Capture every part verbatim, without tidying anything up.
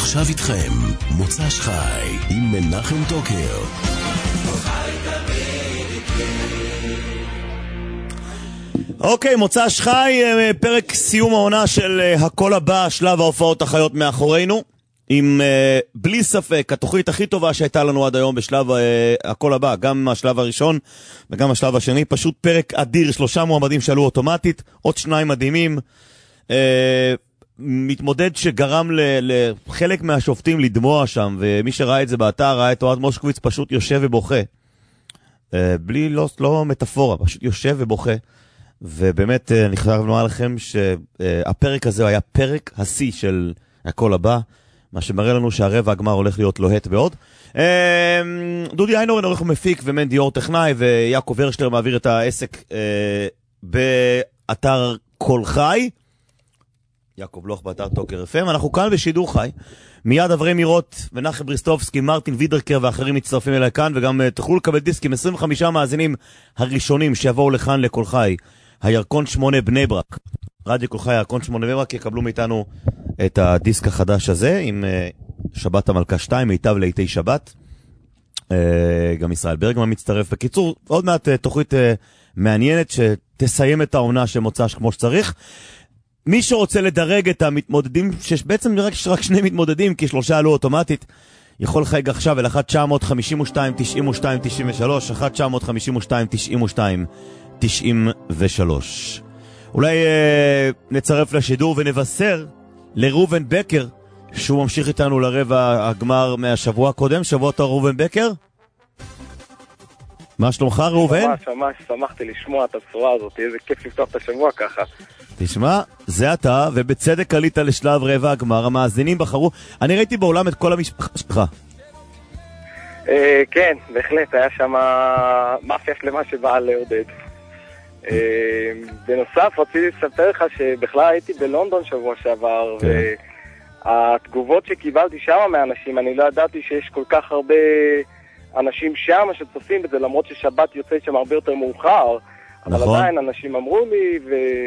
ועכשיו איתכם, מוצ"ש חי עם מנחם טוקר. אוקיי, מוצ"ש חי, פרק סיום העונה של הכל הבא, שלב ההופעות החיות מאחורינו, עם בלי ספק התוכנית הכי טובה שהייתה לנו עד היום בשלב הכל הבא, גם השלב הראשון וגם השלב השני, פשוט פרק אדיר, שלושה מועמדים שעלו אוטומטית, עוד שניים מדהימים, מתמודד שגרם לחלק מהשופטים לדמוע שם, ומי שראה את זה באתר ראה את אוהד מושקוויץ פשוט יושב ובוכה, בלי, לא, לא מטאפורה, פשוט יושב ובוכה. ובאמת אני חייב לומר לכם שהפרק הזה היה פרק השיא של הכל הבא, מה שמראה לנו שהרבע הגמר הולך להיות לוהט בעוד. דודי איינורן עורך ומפיק, ומנדי אור טכנאי, ויעקב הרשלר מעביר את העסק באתר כל חי, יעקב לוח באתר טוקר אף אם. אנחנו כאן בשידור חי, מיד אברי מירות ונחם בריסטובסקי, מרטין וידרקר ואחרים מצטרפים אליי כאן, וגם תוכלו לקבל דיסקים, עשרים וחמישה מאזינים הראשונים שיבואו לכאן לכל חי, הירקון שמונה בני ברק, רדיו כל חי הירקון שמונה בני ברק, יקבלו מאיתנו את הדיסק החדש הזה עם uh, שבת המלכה שתיים, מיטב לעיתי שבת, uh, גם ישראל ברגמן מצטרף. בקיצור, עוד מעט uh, תוכנית uh, מעניינת שתסיים את העונה שמוצ"ש כמו שצריך. מי שרוצה לדרג את המתמודדים, שבעצם נראה רק שני מתמודדים, כי שלושה עלו אוטומטית, יכול לחייג עכשיו אל אחת תשע חמש שתיים תשעים ושתיים תשעים ושלוש, אחת תשע חמש שתיים תשעים ושתיים תשעים ושלוש. אולי אה, נצרף לשידור ונבשר לרובן בקר, שהוא ממשיך איתנו לרבע הגמר מהשבוע הקודם. שבוע טוב רובן בקר. מה שלומך רובן? ממש ממש שמחתי לשמוע את הבשורה הזאת, איזה כיף לפתוח את השבוע ככה. תשמע, זה אתה, ובצדק עלית לשלב רבע הגמר, המאזינים בחרו, אני ראיתי בעולם את כל המשפחה שלך. כן, בהחלט, היה שם מאפיה שלמה שבאה לעודד. בנוסף, רציתי לספר לך שבכלל הייתי בלונדון שבוע שעבר, והתגובות שקיבלתי שם מאנשים, אני לא ידעתי שיש כל כך הרבה אנשים שם שצופים בזה, למרות ששבת יוצאת שם הרבה יותר מאוחר, אבל עדיין אנשים אמרו לי,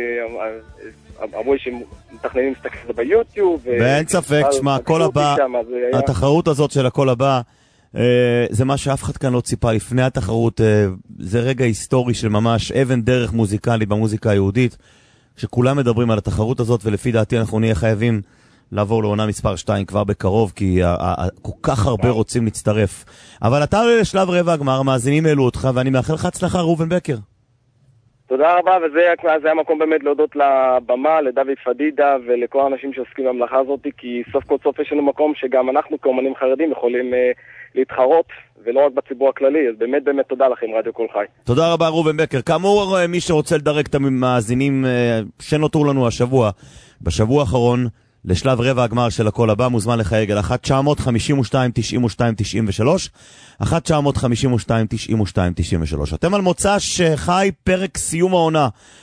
ואמרו לי שהם מתכננים להסתכל ביוטיוב. ואין ספק, שמה, הכל הבא, התחרות הזאת של הכל הבא, זה מה שאף אחד כאן לא ציפה לפני התחרות, זה רגע היסטורי של ממש אבן דרך מוזיקלי במוזיקה היהודית, שכולם מדברים על התחרות הזאת, ולפי דעתי אנחנו נהיה חייבים לעבור לעונה מספר שתיים כבר בקרוב, כי כל כך הרבה רוצים להצטרף. אבל אתה עולה לשלב רבע הגמר, המאזינים העלו אותך, ואני מאחל לך הצלחה רובן בקר. תודה רבה, וזה המקום באמת להודות לבמה, לדוד פדידה ולכל האנשים שעוסקים במלאכה הזאת, כי סוף כל סוף יש לנו מקום שגם אנחנו כאומנים חרדים יכולים אה, להתחרות, ולא רק בציבור הכללי, אז באמת באמת תודה לכם רדיו כל חי. תודה רבה רובן בקר. כאמור, מי שרוצה לדרג את המאזינים אה, שנותרו לנו השבוע, בשבוע האחרון, לשלב רבע הגמר של הכל הבא, מוזמן לחייג אל אחת תשע חמש שתיים תשעים ושתיים תשעים ושלוש, אחת תשע חמש שתיים תשעים ושתיים תשעים ושלוש. אתם על מוצ"ש חי, פרק סיום העונה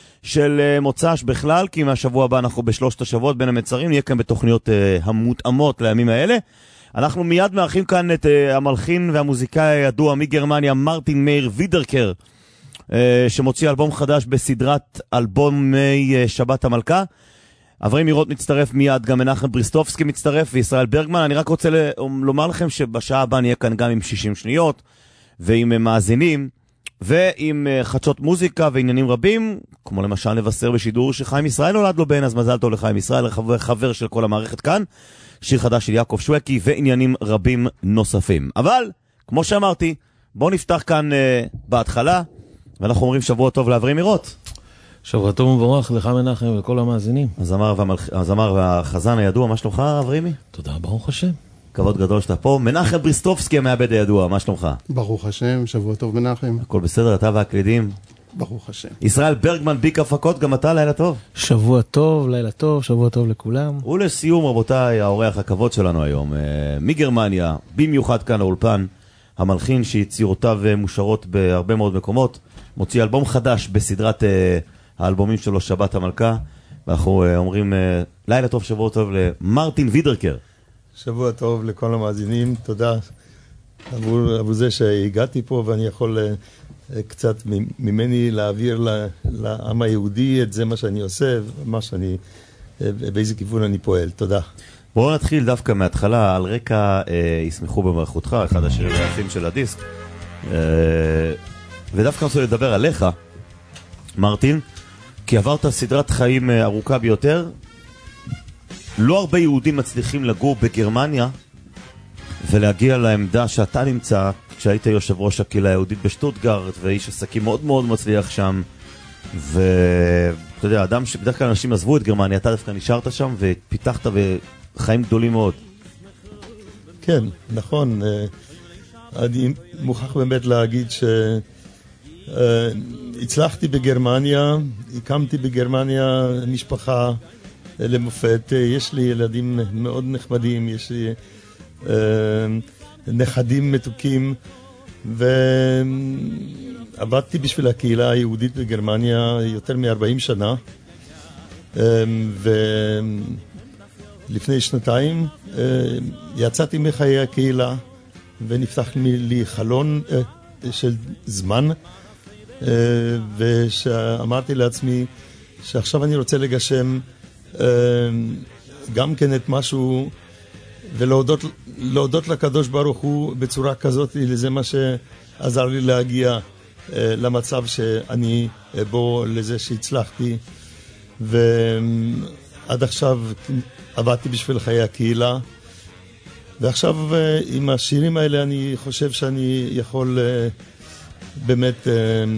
של מוצ"ש בכלל, כי מהשבוע הבא אנחנו בשלושת השבועות בין המצרים, נהיה כאן בתוכניות uh, המותאמות לימים האלה. אנחנו מיד מארחים כאן את uh, המלחין והמוזיקאי הידוע מגרמניה, מרטין מאיר וידרקר, uh, שמוציא אלבום חדש בסדרת אלבומי uh, שבת המלכה. אברי מירות מצטרף מיד, גם מנחם בריסטובסקי מצטרף, וישראל ברגמן. אני רק רוצה ל- לומר לכם שבשעה הבאה נהיה כאן גם עם שישים שניות, ועם מאזינים, ועם חדשות מוזיקה ועניינים רבים, כמו למשל נבשר בשידור שחיים ישראל נולד לו בן, אז מזל טוב לחיים ישראל, חבר, חבר של כל המערכת כאן, שיר חדש של יעקב שווקי, ועניינים רבים נוספים. אבל, כמו שאמרתי, בואו נפתח כאן uh, בהתחלה, ואנחנו אומרים שבוע טוב לאברי מירות. שבוע טוב ומבורך לך מנחם ולכל המאזינים. הזמר והמלח... הזמר והחזן הידוע, מה שלומך אברימי? תודה, ברוך השם. כבוד גדול שאתה פה. מנחם בריסטובסקי המעבד הידוע, מה שלומך? ברוך השם, שבוע טוב מנחם. הכל בסדר, אתה והקלידים? ברוך השם. ישראל ברגמן ביק הפקות, גם אתה לילה טוב. שבוע טוב, לילה טוב, שבוע טוב לכולם. ולסיום רבותיי, האורח הכבוד שלנו היום, מגרמניה, במיוחד כאן לאולפן, המלחין שיצירותיו מושרות בהרבה מאוד מקומות, מוציא אלבום חדש בסדרת האלבומים שלו שבת המלכה, ואנחנו אומרים לילה טוב, שבוע טוב למרטין וידרקר. שבוע טוב לכל המאזינים, תודה עבור, עבור זה שהגעתי פה ואני יכול קצת ממני להעביר לעם היהודי את זה מה שאני עושה, מה שאני, באיזה כיוון אני פועל. תודה. בואו נתחיל דווקא מההתחלה, על רקע אה, ישמחו במלכותך, אחד השירים היפים של הדיסק. אה, ודווקא אני רוצה לדבר עליך, מרטין, כי עברת סדרת חיים ארוכה ביותר. לא הרבה יהודים מצליחים לגור בגרמניה ולהגיע לעמדה שאתה נמצא כשהיית יושב ראש הקהילה היהודית בשטוטגרט, ואיש עסקים מאוד מאוד מצליח שם. ואתה יודע, אדם שבדרך כלל אנשים עזבו את גרמניה, אתה דווקא נשארת שם ופיתחת וחיים גדולים מאוד. כן, נכון. אני מוכרח באמת להגיד שהצלחתי בגרמניה, הקמתי בגרמניה משפחה למופת. יש לי ילדים מאוד נחמדים, יש לי נכדים מתוקים, ועבדתי בשביל הקהילה היהודית בגרמניה יותר מ-ארבעים שנה, ולפני שנתיים יצאתי מחיי הקהילה ונפתח לי חלון של זמן, ושאמרתי לעצמי שעכשיו אני רוצה לגשם גם כן את משהו ולהודות להודות לקדוש ברוך הוא בצורה כזאת, לזה מה שעזר לי להגיע למצב שאני בו, לזה שהצלחתי. ועד עכשיו עבדתי בשביל חיי הקהילה, ועכשיו עם השירים האלה אני חושב שאני יכול באמת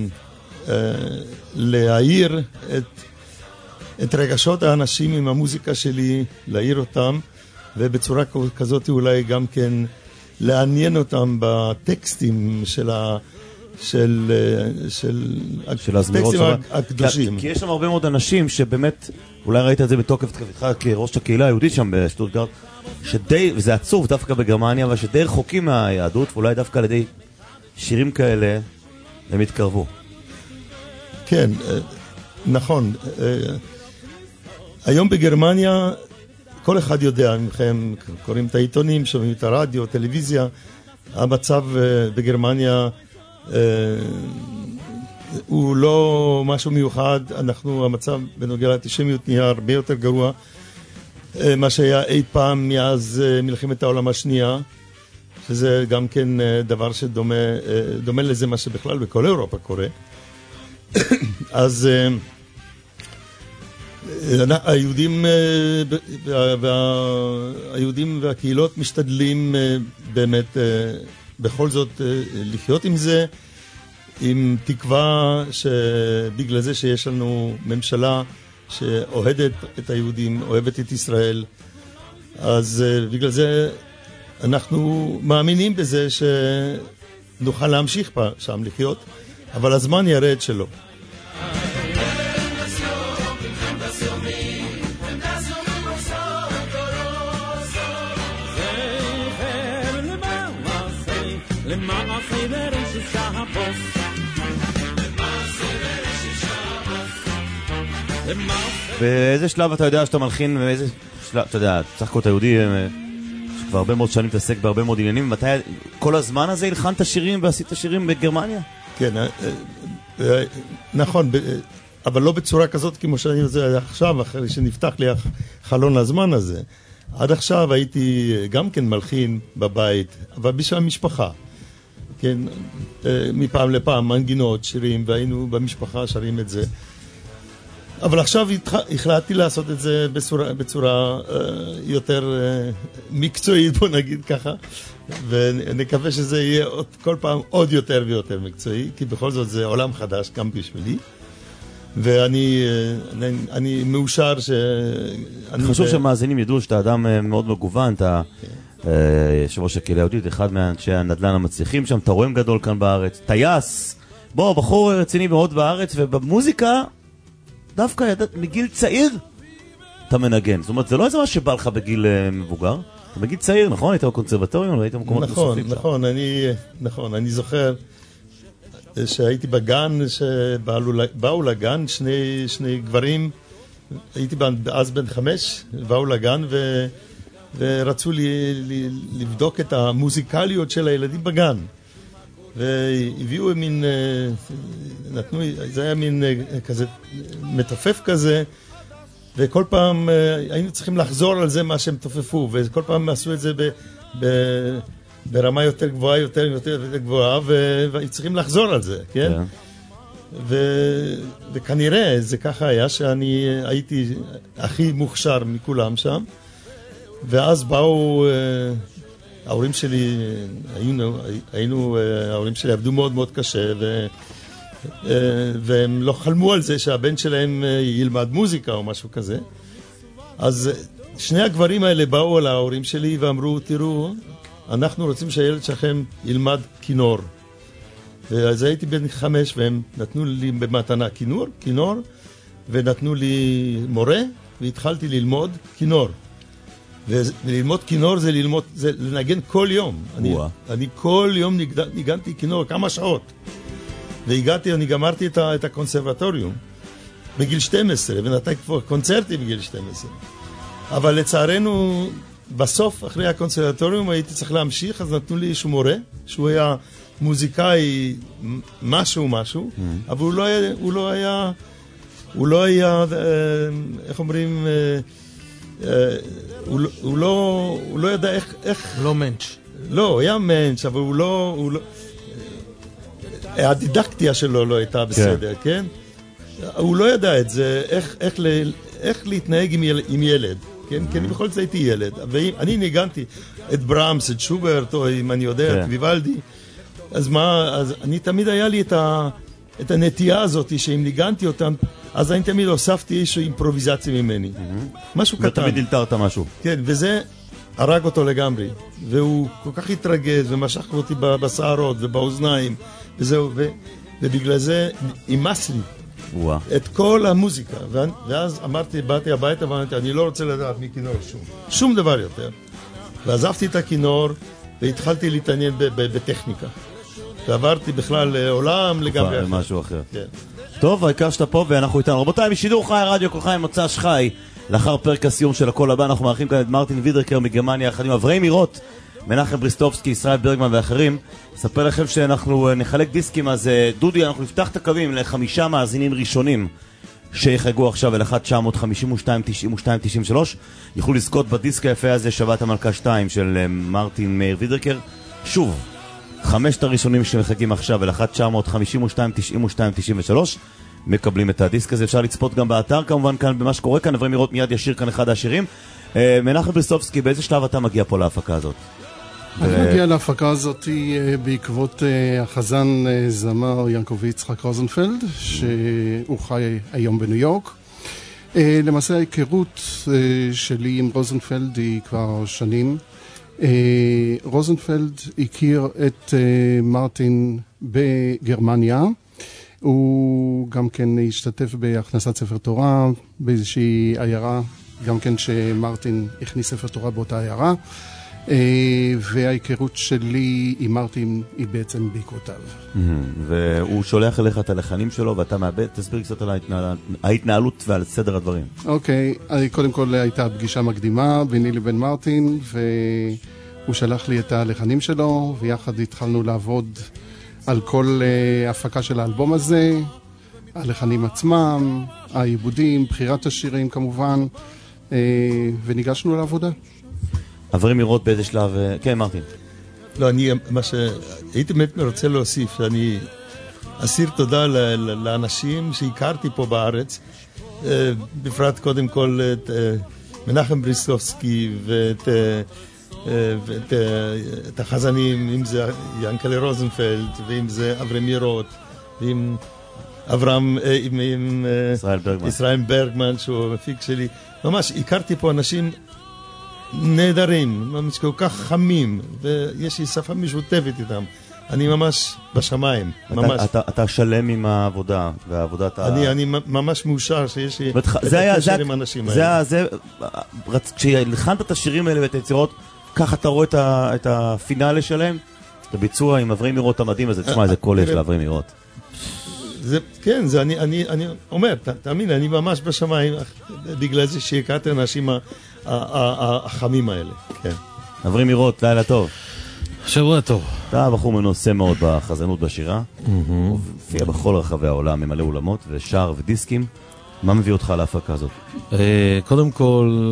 להעיר את, את רגשות האנשים עם המוזיקה שלי, להעיר אותם, ובצורה כזאת אולי גם כן לעניין אותם בטקסטים של ה... של, של, של הטקסטים הקדושים. כי, כי יש שם הרבה מאוד אנשים שבאמת, אולי ראית את זה בתוקף תקפיתך כראש הקהילה היהודית שם בשטוטגרט, שדי, וזה עצוב דווקא בגרמניה, אבל שדי רחוקים מהיהדות, ואולי דווקא על ידי שירים כאלה הם התקרבו. כן, נכון. היום בגרמניה כל אחד יודע, מכם קוראים את העיתונים, שומעים את הרדיו, טלוויזיה, המצב בגרמניה הוא לא משהו מיוחד. אנחנו, המצב בנוגע לאנטישמיות נהיה הרבה יותר גרוע מה שהיה אי פעם מאז מלחמת העולם השנייה, שזה גם כן דבר שדומה דומה לזה מה שבכלל בכל אירופה קורה. אז היהודים והיהודים והקהילות משתדלים באמת בכל זאת לחיות עם זה, עם תקווה שבגלל זה שיש לנו ממשלה שאוהדת את היהודים, אוהבת את ישראל, אז בגלל זה אנחנו מאמינים בזה שנוכל להמשיך שם לחיות, אבל הזמן יראה את שלו. באיזה שלב אתה יודע שאתה מלחין, ואיזה שלב, אתה יודע, צריך כל היהודי שכבר הרבה מאוד שנים תעסק בהרבה מאוד עניינים, מתי כל הזמן הזה הלחנת שירים ועשית שירים בגרמניה? כן, נכון, אבל לא בצורה כזאת כמו שאני עושה עכשיו, אחרי שנפתח לי החלון הזמן הזה. עד עכשיו הייתי גם כן מלחין בבית, אבל בשביל המשפחה. כן, מפעם לפעם מנגינות, שירים, והיינו במשפחה שרים את זה. אבל עכשיו החלטתי לעשות את זה בצורה, בצורה uh, יותר uh, מקצועית, בוא נגיד ככה, ונקווה שזה יהיה עוד, כל פעם עוד יותר ויותר מקצועי, כי בכל זאת זה עולם חדש גם בשבילי, ואני uh, אני, אני מאושר ש... חשוב ב... שמאזינים ידעו שאתה אדם uh, מאוד מגוון, אתה uh, יושב ראש הקהילה היהודית, אחד מאנשי הנדל"ן המצליחים שם, אתה רואה גדול כאן בארץ, טייס, בוא, בחור רציני מאוד בארץ, ובמוזיקה דווקא ידעת, מגיל צעיר אתה מנגן. זאת אומרת, זה לא איזה מה שבא לך בגיל uh, מבוגר. אתה בגיל צעיר, נכון? היית בקונסרבטוריון, היית במקומות נכון, נוספים. נכון, אני, נכון, אני זוכר שהייתי בגן, שבאו לגן שני, שני גברים, הייתי אז בן חמש, באו לגן ו, ורצו לי, לי, לבדוק את המוזיקליות של הילדים בגן. והביאו מין, נתנו, זה היה מין כזה, מטפף כזה, וכל פעם היינו צריכים לחזור על זה מה שהם תופפו, וכל פעם עשו את זה ב, ב, ברמה יותר גבוהה, יותר יותר גבוהה, והיו צריכים לחזור על זה, כן? Yeah. ו, וכנראה זה ככה היה שאני הייתי הכי מוכשר מכולם שם, ואז באו, ההורים שלי, היינו, היינו, ההורים שלי עבדו מאוד מאוד קשה, ו... והם לא חלמו על זה שהבן שלהם ילמד מוזיקה או משהו כזה. אז שני הגברים האלה באו על ההורים שלי ואמרו, תראו, אנחנו רוצים שהילד שלכם ילמד כינור. ואז הייתי בן חמש והם נתנו לי במתנה כינור, כינור, ונתנו לי מורה, והתחלתי ללמוד כינור. וללמוד כינור זה ללמוד, זה לנגן כל יום. אני, אני כל יום ניגד, ניגנתי כינור כמה שעות. והגעתי, אני גמרתי את, ה, את הקונסרבטוריום בגיל שתים עשרה, ונתתי כבר קונצרטי בגיל שתים עשרה. אבל לצערנו, בסוף, אחרי הקונסרבטוריום, הייתי צריך להמשיך, אז נתנו לי איזשהו מורה, שהוא היה מוזיקאי משהו משהו, mm-hmm. אבל הוא לא היה, הוא לא היה, הוא לא היה, איך אומרים, הוא, הוא, לא, הוא לא ידע איך... איך... הוא לא מנץ'. לא, הוא היה מנץ', אבל הוא לא... הוא לא הדידקטיה שלו לא הייתה בסדר, כן? כן? הוא לא ידע את זה, איך, איך, איך להתנהג עם ילד, עם ילד, כן? כי אני בכל זאת הייתי ילד. ואני ניגנתי את ברמס, את שוברט, או אם אני יודע, את ויוולדי, אז מה, אז אני תמיד היה לי את, ה, את הנטייה הזאת, שאם ניגנתי אותם, אז אני תמיד הוספתי איזושהי אימפרוביזציה ממני. משהו קטן. ותמיד הלתרת משהו. כן, וזה הרג אותו לגמרי. והוא כל כך התרגז ומשך אותי בשערות ובאוזניים. וזהו, ו, ובגלל זה אימס לי ווא. את כל המוזיקה. ו, ואז אמרתי, באתי הביתה ואמרתי, אני לא רוצה לדעת מכינור שום, שום דבר יותר. ועזבתי את הכינור והתחלתי להתעניין ב, ב, בטכניקה. ועברתי בכלל לעולם לגמרי אחר. משהו אחר. כן. טוב, העיקר שאתה פה ואנחנו איתנו. רבותיי, משידור חי רדיו כל חי מוצ"ש חי, לאחר פרק הסיום של הקול הבא, אנחנו מארחים כאן את מרטין וידרקר מגרמניה, יחד עם אברהם מירוט, מנחם בריסטובסקי, ישראל ברגמן ואחרים. אספר לכם שאנחנו נחלק דיסקים, אז דודי, אנחנו נפתח את הקווים לחמישה מאזינים ראשונים שיחגו עכשיו אל אחת תשע חמש שתיים תשעים ושתיים תשעים ושלוש, יוכלו לזכות בדיסק היפה הזה, שבת המלכה שתיים של מרטין מאיר וידרקר. שוב, חמשת הראשונים שמחגים עכשיו אל אחת תשע חמש שתיים תשעים ושתיים תשעים ושלוש מקבלים את הדיסק הזה. אפשר לצפות גם באתר כמובן כאן במה שקורה כאן. אברהם מירוט מיד ישיר כאן אחד השירים. מנחם בריסטובסקי, באיזה שלב אתה מגיע פה להפקה הזאת? אני מגיע להפקה הזאת בעקבות החזן זמר ינקובי יצחק רוזנפלד, שהוא חי היום בניו יורק. למעשה ההיכרות שלי עם רוזנפלד היא כבר שנים. רוזנפלד הכיר את מרטין בגרמניה. הוא גם כן השתתף בהכנסת ספר תורה באיזושהי עיירה, גם כן שמרטין הכניס ספר תורה באותה עיירה. וההיכרות שלי עם מרטין היא בעצם בעקבותיו. והוא שולח אליך את הלחנים שלו ואתה מאבד, תסביר קצת על ההתנהלות ועל סדר הדברים. אוקיי, קודם כל הייתה פגישה מקדימה ביני לבין מרטין, והוא שלח לי את הלחנים שלו, ויחד התחלנו לעבוד על כל הפקה של האלבום הזה, הלחנים עצמם, העיבודים, בחירת השירים כמובן, וניגשנו לעבודה. אברהם מירוט באיזה שלב... כן, מרטין. לא, אני, מה ש... הייתי באמת רוצה להוסיף, שאני אסיר תודה לאנשים שהכרתי פה בארץ, בפרט קודם כל את מנחם בריסטובסקי ואת, ואת את החזנים, אם זה ינקלה רוזנפלד, ואם זה אברהם מירוט, ועם אברהם, עם, עם ישראל ברגמן. ישראל ברגמן, שהוא המפיק שלי. ממש, הכרתי פה אנשים נהדרים, ממש כל כך חמים, ויש לי שפה משותפת איתם. אני ממש בשמיים, ממש. אתה, אתה שלם עם העבודה, והעבודת אני, ה... אני ממש מאושר שיש לי את הקשר עם האנשים האלה. זה, זה, כשהלחנת את השירים האלה ואת היצירות, ככה אתה רואה את הפינאלה שלהם, את הביצוע עם אברהם מירוט המדהים הזה. תשמע, איזה קול יש לאברהם מירוט. זה, כן, זה אני, אני, אני אומר, תאמין, אני ממש בשמיים, בגלל זה שהכרתי האנשים החמים האלה. כן. אברהם מירוט, לילה טוב. שבוע טוב. אתה בחור מנוסה מאוד בחזנות בשירה, הופיע בכל רחבי העולם, ממלא אולמות ושר ודיסקים. מה מביא אותך להפקה הזאת? קודם כל,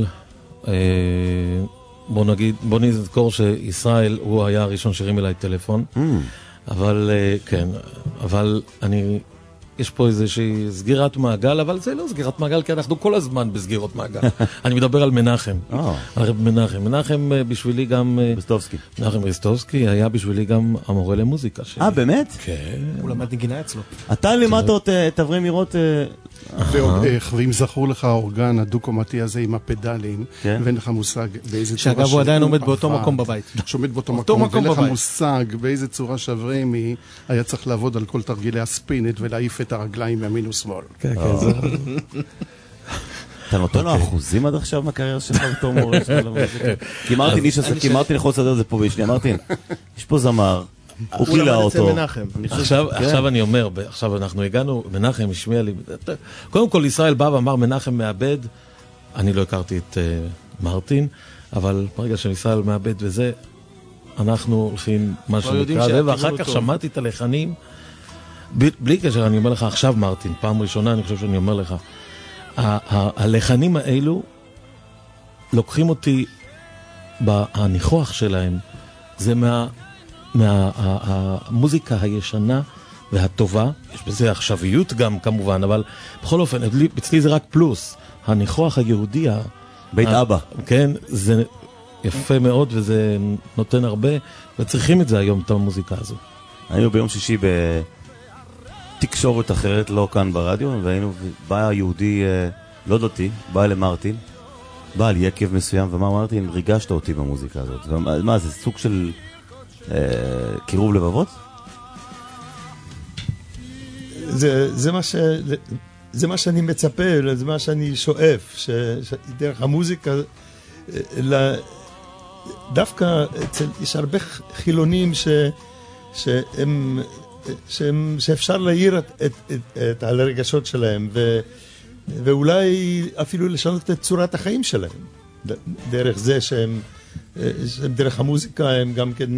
בוא נגיד, בוא נזכור שישראל הוא היה הראשון שהרים אליי טלפון, אבל כן, אבל אני, יש פה איזושהי סגירת מעגל, אבל זה לא סגירת מעגל, כי אנחנו כל הזמן בסגירות מעגל. אני מדבר על מנחם. על מנחם. מנחם בשבילי גם... ריסטובסקי. מנחם ריסטובסקי היה בשבילי גם המורה למוזיקה שלי. אה, באמת? כן. הוא למד נגינה אצלו. אתה לימדת את אברי מירות... ואם זכור לך האורגן הדו-קומתי הזה עם הפדלים, ואין לך מושג באיזה צורה... שאגב, הוא עדיין עומד באותו מקום בבית. שעומד באותו מקום, ואין לך מושג באיזה צורה שאברמי היה צריך לעבוד על כל תרגילי הספינט ולהעיף את הרגליים ימין ושמאל. כן, כן, זה... אתה נותן לו אחוזים עד עכשיו מהקריירה שלך בתור מורה שלך למוזיקה? כי מרטין יכול לסדר את זה פה בשני, מרטין, יש פה זמר, הוא גילה אותו. עכשיו אני אומר, עכשיו אנחנו הגענו, מנחם השמיע לי, קודם כל ישראל בא ואמר מנחם מאבד, אני לא הכרתי את מרטין, אבל ברגע שישראל מאבד וזה, אנחנו הולכים מה שנקרא, ואחר כך שמעתי את הלחנים, בלי קשר, אני אומר לך עכשיו מרטין, פעם ראשונה אני חושב שאני אומר לך, הלחנים האלו לוקחים אותי בניחוח שלהם, זה מה... מהמוזיקה הישנה והטובה, יש בזה עכשוויות גם כמובן, אבל בכל אופן, אצלי זה רק פלוס, הניחוח היהודי, בית אבא. כן, זה יפה מאוד וזה נותן הרבה, וצריכים את זה היום, את המוזיקה הזו. היינו ביום שישי בתקשורת אחרת, לא כאן ברדיו, והיינו, בא יהודי לא דתי, בא למרטין, בא על יקב מסוים, ואמר מרטין, ריגשת אותי במוזיקה הזאת. מה, זה סוג של... קירוב לבבות? זה, זה מה ש... זה מה שאני מצפה, זה מה שאני שואף, ש... שדרך המוזיקה, ל... דווקא אצל... יש הרבה חילונים ש... שהם... שהם... שאפשר להעיר את, את, את, את על הרגשות שלהם, ו... ואולי אפילו לשנות את צורת החיים שלהם, דרך זה שהם... דרך המוזיקה הם גם כן,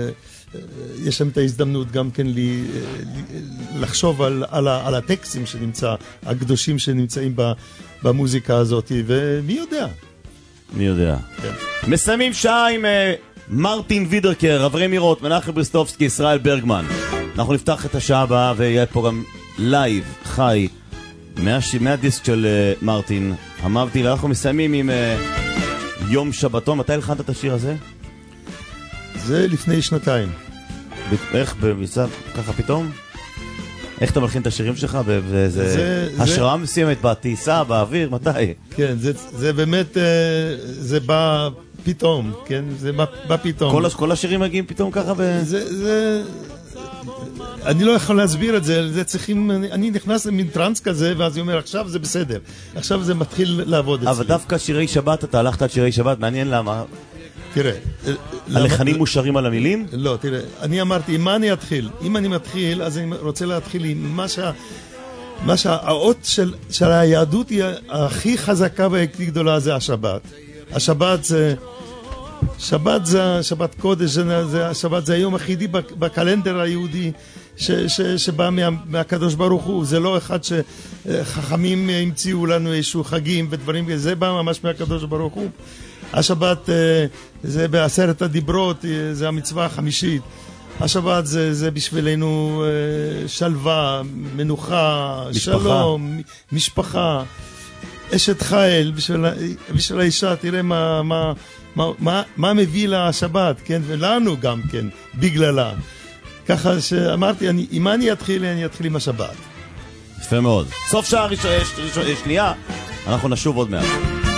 יש להם את ההזדמנות גם כן לי, לחשוב על, על, על הטקסטים שנמצא, הקדושים שנמצאים במוזיקה הזאת, ומי יודע? מי יודע. כן. מסיימים שעה עם מרטין וידרקר, אברי מירות, מנחם ריסטובסקי, ישראל ברגמן. אנחנו נפתח את השעה הבאה ויהיה פה גם לייב, חי, מהדיסק של מרטין, המבדיל. אנחנו מסיימים עם... יום שבתון, מתי הלחנת את השיר הזה? זה לפני שנתיים. איך, במצב ככה פתאום? איך אתה מלחין את השירים שלך? וזה השראה מסוימת בטיסה, באוויר, מתי? כן, זה באמת, זה בא פתאום, כן? זה בא פתאום. כל השירים מגיעים פתאום ככה? זה, זה... אני לא יכול להסביר את זה, זה צריכים, אני נכנס למין טרנס כזה, ואז אני אומר, עכשיו זה בסדר, עכשיו זה מתחיל לעבוד אצלי. אבל דווקא שירי שבת, אתה הלכת על שירי שבת, מעניין למה? תראה. הלחנים מושרים על המילים? לא, תראה, אני אמרתי, עם מה אני אתחיל? אם אני מתחיל, אז אני רוצה להתחיל עם מה שה... מה שהאות של, של היהדות היא הכי חזקה והכי גדולה, זה השבת. השבת זה... שבת זה, שבת קודש, זה, השבת זה היום היחידי בקלנדר היהודי ש, ש, שבא מה, מהקדוש ברוך הוא. זה לא אחד שחכמים המציאו לנו איזשהו חגים ודברים, זה בא ממש מהקדוש ברוך הוא. השבת זה בעשרת הדיברות, זה המצווה החמישית. השבת זה, זה בשבילנו שלווה, מנוחה, משפחה. שלום, משפחה, אשת חיל, בשביל, בשביל האישה, תראה מה... מה מה, מה, מה מביא לשבת, כן? ולנו גם כן, בגללה. ככה שאמרתי, אני, אם אני אתחיל, אני אתחיל עם השבת. יפה מאוד. סוף שעה ראש, ראש, ראש, שנייה, אנחנו נשוב עוד מעט.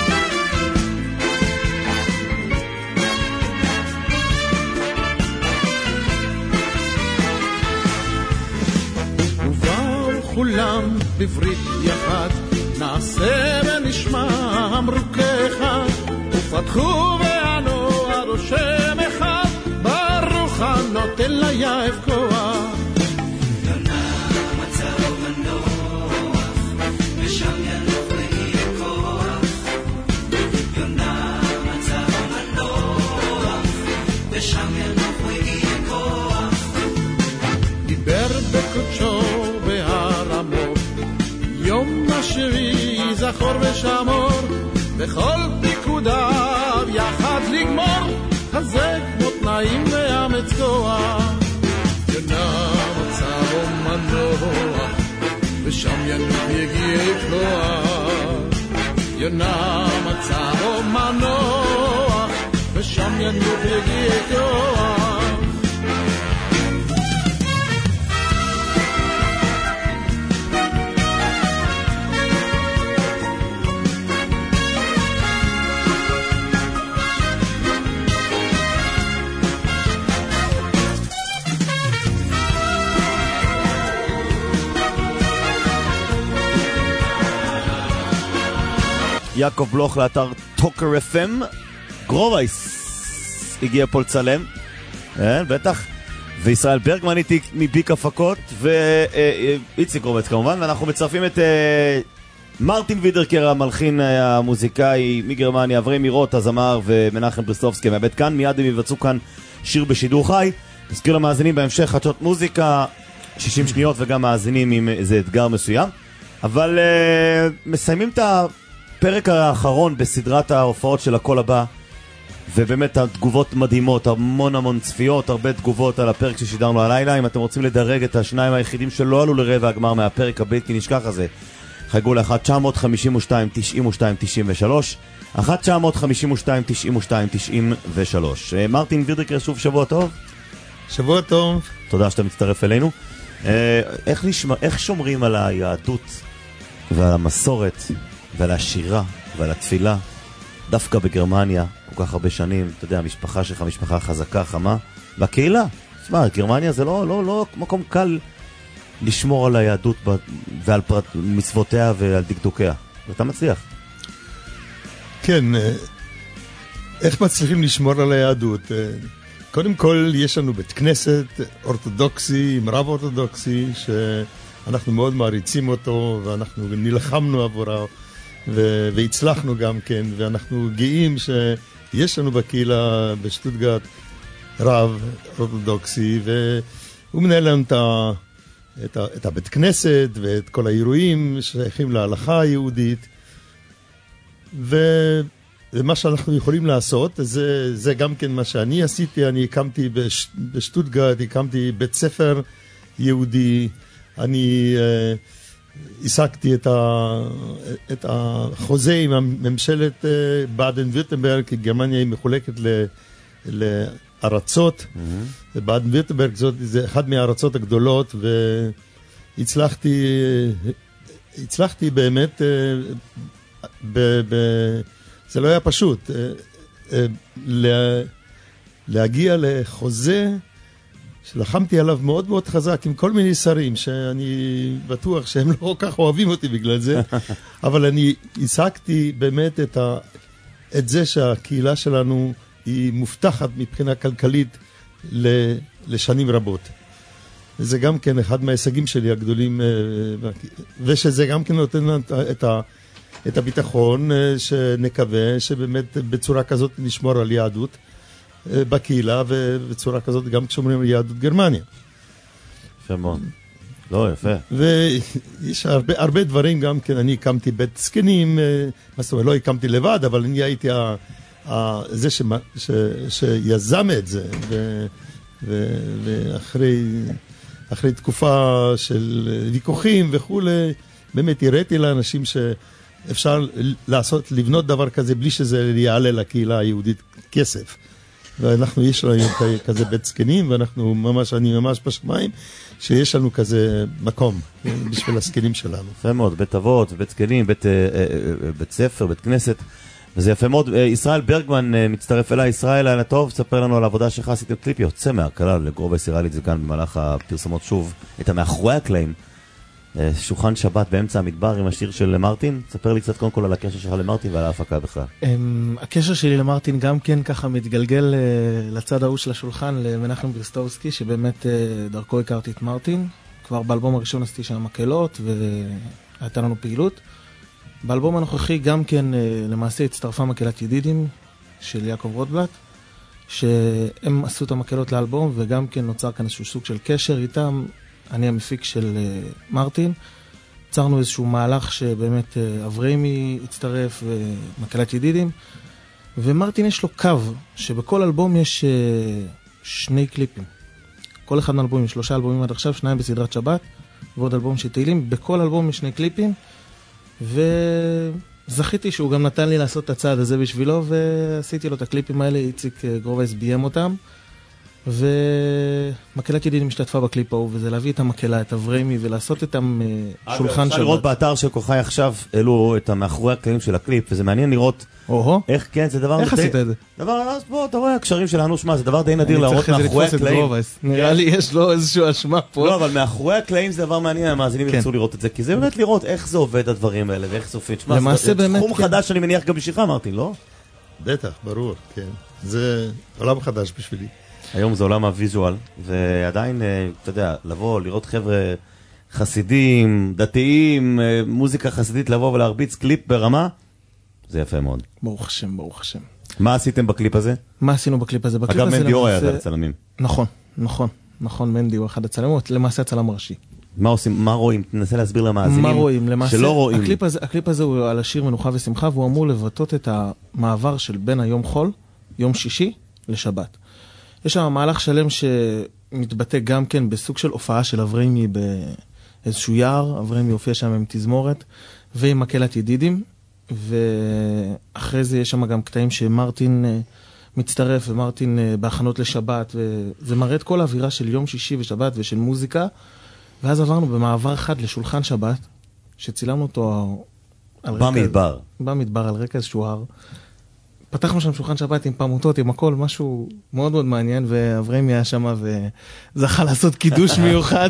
ובאו כולם בברית יחד, נעשה ונשמע אמרוכך, ופתחו וענו עד השם אחד, ברוך הנותן ליעב כוח. יונה מצא ומנוח, ושם ינוף ויהיה כוח. יונה מצא ומנוח, ושם ינוף ויהיה כוח. דיבר בקודשו בהר עמו, יום השביעי זכור ושמור, בכל פיקודיו יחד לגמור, חזק מותניים ואמץ כוח. יונה מצב ומנוח, ושם ינוח יגיע כוח. יונה מצב ומנוח, ושם ינוח יגיע כוח. יעקב בלוך לאתר טוקר אף אם, גרובייס הגיע פה לצלם, כן, בטח, וישראל ברגמן איתי מביק הפקות, ואיציק גרובייס כמובן, ואנחנו מצרפים את מרטין וידרקר, המלחין המוזיקאי מגרמניה, אברהם מירות, הזמר, ומנחם בריסטובסקי מהבית כאן. מיד הם יבצעו כאן שיר בשידור חי. נזכיר למאזינים בהמשך חדשות מוזיקה, שישים שניות, וגם מאזינים עם איזה אתגר מסוים. אבל uh, מסיימים את הפרק האחרון בסדרת ההופעות של הקול הבא, ובאמת התגובות מדהימות, המון המון צפיות, הרבה תגובות על הפרק ששידרנו הלילה. אם אתם רוצים לדרג את השניים היחידים שלא עלו לרבע הגמר מהפרק הבלתי נשכח הזה, חייגו ל-אחת תשע חמש שתיים תשעים ושתיים תשעים ושלוש, אחת תשע חמש שתיים תשעים ושתיים תשעים ושלוש. מרטין וידרקר, שוב שבוע טוב. שבוע טוב. תודה שאתה מצטרף אלינו. איך, נשמע, איך שומרים על היהדות ועל המסורת ועל השירה ועל התפילה דווקא בגרמניה כל כך הרבה שנים? אתה יודע, המשפחה שלך משפחה חזקה, חמה, והקהילה. תשמע, גרמניה זה לא, לא, לא מקום קל לשמור על היהדות ועל פרט, מצוותיה ועל דקדוקיה. ואתה מצליח. כן, איך מצליחים לשמור על היהדות? קודם כל, יש לנו בית כנסת אורתודוקסי, עם רב אורתודוקסי, שאנחנו מאוד מעריצים אותו, ואנחנו נלחמנו עבורו, ו- והצלחנו גם כן, ואנחנו גאים שיש לנו בקהילה בשטוטגרט רב אורתודוקסי, והוא מנהל לנו את ה... את, ה, את הבית כנסת ואת כל האירועים שייכים להלכה היהודית, ו, ומה שאנחנו יכולים לעשות זה, זה גם כן מה שאני עשיתי. אני הקמתי בש, בשטוטגרט, הקמתי בית ספר יהודי, אני אה, עסקתי את, ה, את החוזה עם ממשלת אה, באדן וירטמברג, כי גרמניה היא מחולקת ל... ל ארצות, mm-hmm. ובאדן וירטמברג זאת זה אחד מהארצות הגדולות, והצלחתי הצלחתי באמת ב, ב, זה לא היה פשוט לה, להגיע לחוזה שלחמתי עליו מאוד מאוד חזק עם כל מיני שרים שאני בטוח שהם לא כל כך אוהבים אותי בגלל זה, אבל אני השגתי באמת את, ה, את זה שהקהילה שלנו היא מובטחת מבחינה כלכלית לשנים רבות. וזה גם כן אחד מההישגים שלי הגדולים, ושזה גם כן נותן את, ה, את הביטחון שנקווה שבאמת בצורה כזאת נשמור על יהדות בקהילה, ובצורה כזאת גם כשומרים על יהדות גרמניה. יפה מאוד. לא, יפה. ויש הרבה, הרבה דברים גם כן. אני הקמתי בית זקנים, מה זאת אומרת, לא הקמתי לבד, אבל אני הייתי ה... זה ש, ש, שיזם את זה, ו, ו, ואחרי אחרי תקופה של ויכוחים וכולי, באמת הראיתי לאנשים שאפשר לעשות, לבנות דבר כזה בלי שזה יעלה לקהילה היהודית כסף. ואנחנו, יש לנו כזה בית זקנים, ואנחנו ממש, אני ממש בשמיים, שיש לנו כזה מקום בשביל הזקנים שלנו. יפה מאוד, בית אבות, בית זקנים, בית, בית ספר, בית כנסת. וזה יפה מאוד. ישראל ברגמן מצטרף אליי. ישראל, היה טוב, ספר לנו על העבודה שלך. עשיתם קליפ יוצא מהכלל לגרובייס, הראה לי את זה כאן במהלך הפרסומות שוב, את המאחורי הקלעים, שולחן שבת באמצע המדבר עם השיר של מרטין. ספר לי קצת קודם כל על הקשר שלך למרטין ועל ההפקה בכלל. הקשר שלי למרטין גם כן ככה מתגלגל לצד ההוא של השולחן, למנחם בריסטובסקי, שבאמת דרכו הכרתי את מרטין. כבר באלבום הראשון עשיתי שם מקהלות והייתה לנו פעילות. באלבום הנוכחי גם כן למעשה הצטרפה מקהלת ידידים של יעקב רוטבלט, שהם עשו את המקהלות לאלבום, וגם כן נוצר כאן איזשהו סוג של קשר איתם. אני המפיק של מרטין. יצרנו איזשהו מהלך שבאמת אבריימי הצטרף ומקהלת ידידים, ומרטין יש לו קו, שבכל אלבום יש שני קליפים. כל אחד מהאלבומים, שלושה אלבומים עד עכשיו, שניים בסדרת שבת, ועוד אלבום של תהילים. בכל אלבום יש שני קליפים, וזכיתי שהוא גם נתן לי לעשות את הצעד הזה בשבילו, ועשיתי לו את הקליפים האלה, איציק גרובייס ביים אותם, ומקהלת ידידים משתתפה בקליפ ההוא, וזה להביא את המקהלה, את אבריימי, ולעשות איתם שולחן שבת. אפשר לראות באתר של כוכי עכשיו, אלו את מאחורי הקלעים של הקליפ, וזה מעניין לראות איך, כן, זה דבר... איך עשית את זה? דבר, בוא, אתה רואה, הקשרים שלנו, שמה, זה דבר די נדיר להראות מאחורי הקלעים. נראה לי יש לו איזשהו אשמה פה. לא, אבל מאחורי הקלעים זה דבר מעניין, המאזינים ירצו לראות את זה, כי זה באמת לראות איך זה עובד הדברים האלה, ואיך זה עובד. למעשה באמת, תחום חדש שאני מניח גם בשבילך, מרטין, לא? בטח, ברור, כן. זה עולם חדש בשבילי. היום זה עולם הוויזואל, ועדיין, אתה יודע, לבוא, לראות חבר'ה חסידים, דתיים, מוזיקה חסידית, לבוא ולהרביץ קליפ ברמה, זה יפה מאוד. ברוך השם, ברוך השם. מה עשיתם בקליפ הזה? מה עשינו בקליפ הזה? אגב, מנדי אור היה אחד הצלמים. נכון, נכון, נכון, מנדי הוא אחד הצלמות, למעשה הצלם הראשי. מה עושים, מה רואים? תנסה להסביר למאזינים מה רואים? למעשה, שלא רואים. הקליפ הזה, הקליפ הזה הוא על השיר מנוחה ושמחה, והוא אמור לבטאות את המעבר של בין היום חול, יום שישי, לשבת. יש שם מהלך שלם שמתבטא גם כן בסוג של הופעה של אבריימי באיזשהו יער, אבריימי הופיע שם עם תזמורת, ועם מקהלת ידידים, ואחרי זה יש שם גם קטעים שמרטין מצטרף, ומרטין בהכנות לשבת, וזה מראה את כל האווירה של יום שישי ושבת ושל מוזיקה, ואז עברנו במעבר אחד לשולחן שבת, שצילמנו אותו על רקע... במדבר. במדבר, על רקע איזשהו הר. פתחנו שם שולחן שבת עם פמוטות, עם הכל, משהו מאוד מאוד מעניין, ואבריימי היה שם וזכה לעשות קידוש מיוחד,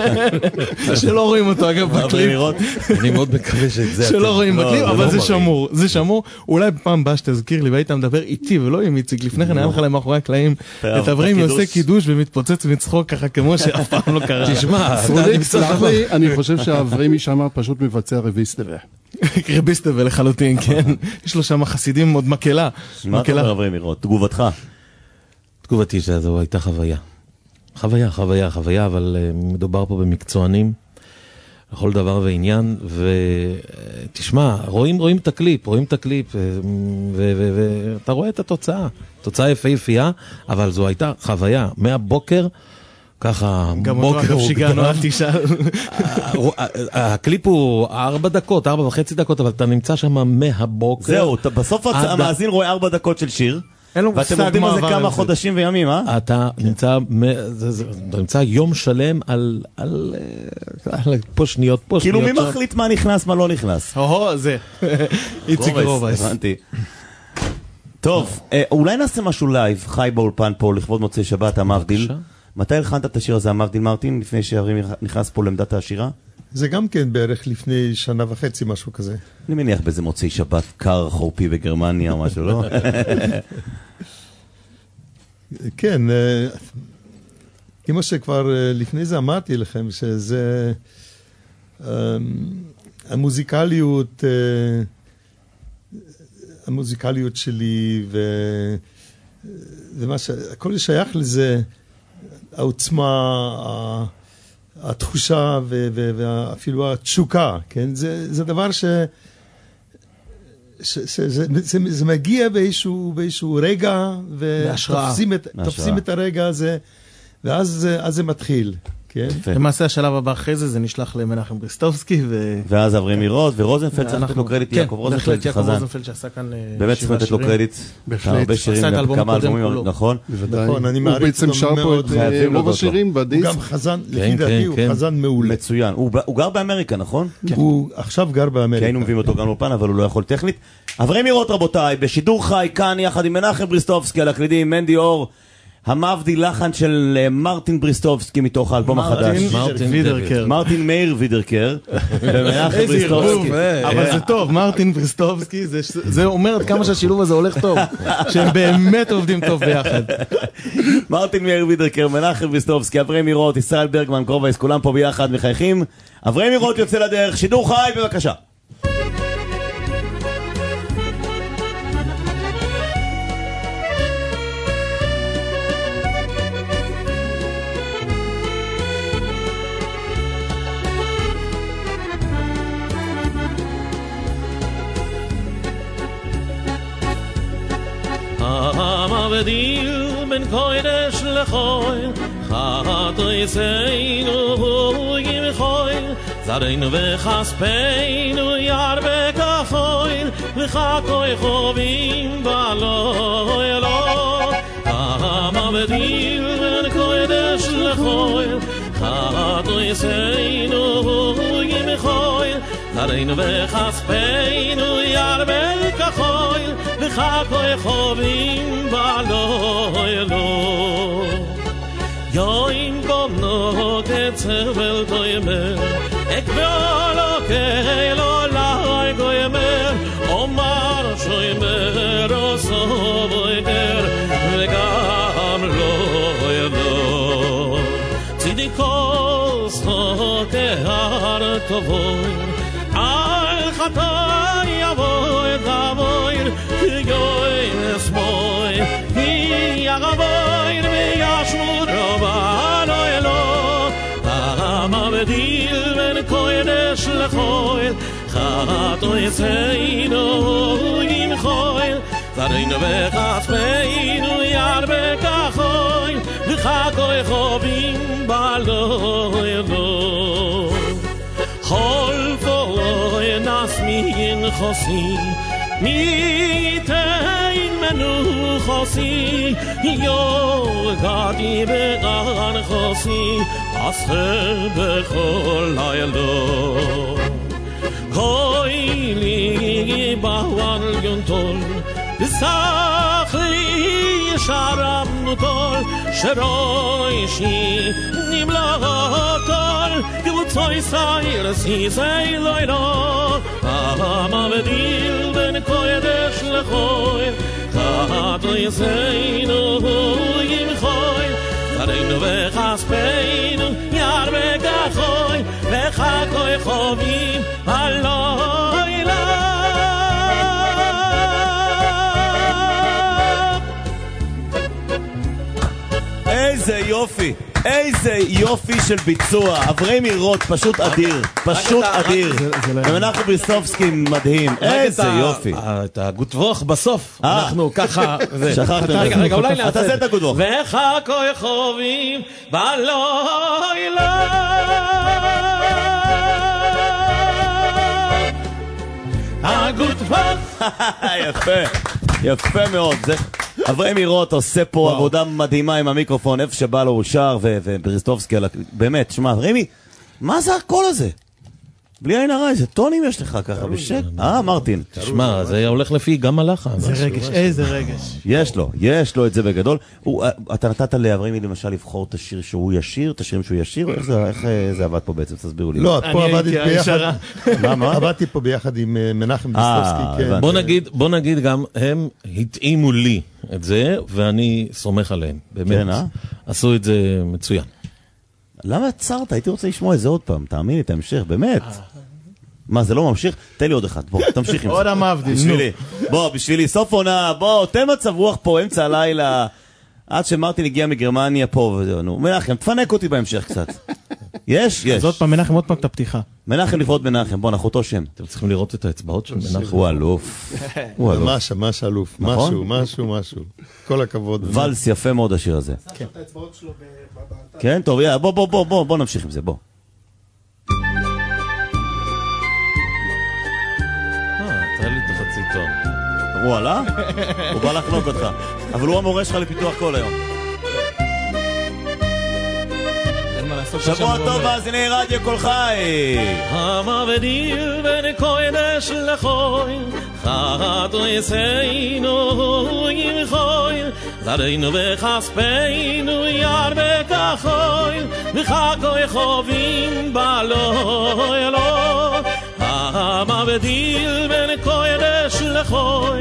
שלא רואים אותו אגב בקליפ. אני מאוד מקווה שזה... שלא רואים בקליפ, אבל זה שמור, זה שמור. אולי בפעם הבאה שתזכיר לי, והיית מדבר איתי ולא עם איציק, לפני כן היה לך להם מאחורי הקלעים, את אבריימי עושה קידוש ומתפוצץ מצחוק ככה כמו שאף פעם לא קרה. תשמע, אני חושב שאבריימי שם פשוט מבצע רביסטבה. רביסטבה לחלוטין, כן. יש לו שם חסידים עוד מקהלה. מה אתה אומר אבריימי? תגובתך? תגובתי שזו הייתה חוויה. חוויה, חוויה, חוויה, אבל מדובר פה במקצוענים, לכל דבר ועניין, ותשמע, רואים, רואים את הקליפ, רואים את הקליפ, ואתה רואה את התוצאה. תוצאה יפהפייה, אבל זו הייתה חוויה. מהבוקר, ככה, גם אותו אגב שיגענו, אל תשאל. הקליפ הוא ארבע דקות, ארבע וחצי דקות, אבל אתה נמצא שם מהבוקר. זהו, בסוף המאזין רואה ארבע דקות של שיר, ואתם עובדים על זה כמה חודשים וימים, אה? אתה נמצא יום שלם על פה שניות, פה שניות. כאילו מי מחליט מה נכנס, מה לא נכנס? הו, זה. איציק גרובייס. הבנתי. טוב, אולי נעשה משהו לייב, חי באולפן פה, לכבוד מוצאי שבת, המבדיל. מתי הלחנת את השיר הזה, המבדיל מרטין, לפני שאבריימי נכנס פה לעמדת השירה? זה גם כן בערך לפני שנה וחצי, משהו כזה. אני מניח באיזה מוצאי שבת קר, חורפי בגרמניה או משהו, לא? כן, כמו שכבר לפני זה אמרתי לכם, שזה המוזיקליות, המוזיקליות שלי, ומה שהכל שייך לזה, העוצמה, התחושה ואפילו התשוקה, כן? זה, זה דבר ש... ש, ש זה, זה, זה מגיע באיזשהו, באיזשהו רגע, ותופסים את, תופסים את הרגע הזה, ואז אז זה מתחיל. כן? למעשה השלב הבא אחרי זה, זה נשלח למנחם בריסטובסקי, ו... ואז אבריימי רוט, ורוזנפלד, צריך לתת לו קרדיט, יעקב רוזנפלד, יעקב רוזנפלד שעשה כאן באמת צריך לתת לו קרדיט, הרבה שירים, כמה אלבומים, נכון? נכון, אני מעריך הוא בעצם שר פה את רוב השירים בדיסק. הוא גם חזן, לפי דעתי הוא חזן מעולה. מצוין, הוא גר באמריקה, נכון? הוא עכשיו גר באמריקה. כי היינו מביאים אותו גם לאופן, אבל הוא לא יכול טכנית. אבריימי רוט, רבותיי, בשידור חי, כאן יחד עם מנחם בריסטובסקי, על הקלידים, מנדי אור, המבדיל לחן של מרטין בריסטובסקי מתוך האלבום החדש. מרטין וידרקר. מרטין מאיר וידרקר. ומנחם בריסטובסקי. אבל זה טוב, מרטין בריסטובסקי, זה אומר כמה שהשילוב הזה הולך טוב. שהם באמת עובדים טוב ביחד. מרטין מאיר וידרקר, מנחם בריסטובסקי, אבריימי רוט, ישראל ברגמן, גרובייס, כולם פה ביחד מחייכים. אבריימי רוט יוצא לדרך, שידור חי, בבקשה. המבדיל בין קודש לחול, חטאינו ימחול, זרענו וכספנו ירבה כחול, וחכוי חובים בלו אלו. המבדיל בין קודש לחול, חטאינו ימחול, זרענו וכספנו ירבה כחול, וחכוי חובים בלו אלו. יוין גומנו כצבל תוימר, אקבלו כאלו לי גוימר, אומר שוימר עושו בוידר, וגם לא ידור. צדיקו סתו כהר טובוי, על חטאי יבוי תבוי, כי יוין אסמוי, כי יגבוי וישמוד רבה לא אלו. המבדיל בין קודש לחול, חטאינו ימחול, זרענו וכספנו ירבה כחול, וחכוי חובים בלו אלו. חולפוי נסמין חוסי, מיתן מנוחוסי, יוגעתי בגן חוסי, אסר בכל לילה. כוי לי בהואל יונטול, וסח לי שרמנו תול, שרוישי נמלא תול, גבוצוי סייר סיסי לילה. המבדיל בין קודש לחול, חטאינו ימחול, זרענו וכספנו ירבה כחול, וחכוי חובים הלילה. איזה יופי, איזה יופי של ביצוע. אברהם מירות, פשוט אדיר, פשוט אדיר. ומנחם בריסטובסקי מדהים, איזה יופי. את הגוטווח בסוף, אנחנו ככה... שכחתם. רגע, רגע, אולי נעשה. אתה זה את הגוטווח. וחכוי חובים בלילה. הגוטווח. יפה, יפה מאוד. זה... אברהם מירות עושה פה עבודה מדהימה עם המיקרופון, איפה שבא לו הוא שר, ובריסטובסקי, באמת, שמע, רמי, מה זה הקול הזה? בלי עין הרע, איזה טונים יש לך ככה, בשק? אה, מרטין. תשמע, זה הולך לפי גם הלחן. זה רגש, איזה רגש. יש לו, יש לו את זה בגדול. אתה נתת לאברהמי למשל לבחור את השיר שהוא ישיר, את השירים שהוא ישיר, איך זה עבד פה בעצם? תסבירו לי. לא, פה עבדתי ביחד. מה, מה? עבדתי פה ביחד עם מנחם בריסטובסקי. בוא נגיד גם, הם התאימו לי את זה, ואני סומך עליהם. באמת, עשו את זה מצוין. למה עצרת? הייתי רוצה לשמוע את זה עוד פעם, תאמין לי, את ההמשך, באמת. מה, זה לא ממשיך? תן לי עוד אחד, בוא, תמשיך עם זה. עוד המבדיל, בשבילי, בוא, בשבילי, סוף עונה, בוא, תן מצב רוח פה, אמצע הלילה, עד שמרטין הגיע מגרמניה פה, נו, מנחם, תפנק אותי בהמשך קצת. יש, יש. אז עוד פעם, מנחם, עוד פעם את הפתיחה. מנחם לפחות מנחם, בוא, אנחנו אותו שם. אתם צריכים לראות את האצבעות של מנחם. הוא אלוף. הוא אלוף. ממש, ממש אלוף. משהו, משהו, משהו. כל הכבוד. ולס יפה מאוד השיר הזה. כן, טוב, יאללה, בוא, בוא, בוא, בוא, בוא נמשיך עם זה, בוא. אה, תראה לי את החצי טון. הוא עלה? הוא בא לחנוק אותך. אבל הוא המורה שלך לפיתוח כל היום. שבוע טוב, אז הנה רדיו כל חי. המבדיל בין קודש לחול, חטאינו ימחול, זרענו וכספנו ירבה כחול, וחכוי חובים בלו אלו. המבדיל בין קודש לחול,